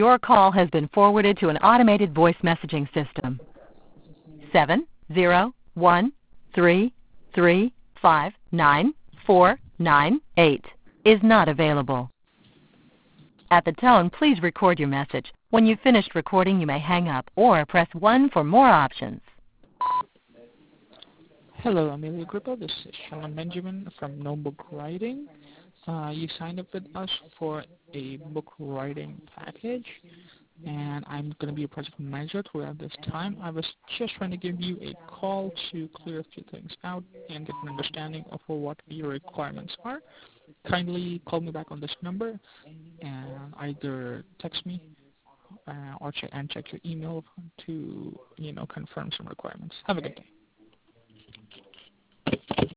Your call has been forwarded to an automated voice messaging system. 70133594998 is not available. At the tone, please record your message. When you've finished recording, you may hang up or press 1 for more options. Hello, Amelia Grippo. This is Sean Benjamin from No Book Writing. You signed up with us for a book writing package, and I'm going to be a project manager throughout this time. I was just trying to give you a call to clear a few things out and get an understanding of what your requirements are. Kindly call me back on this number and either text me or check your email to confirm some requirements. Have a good day.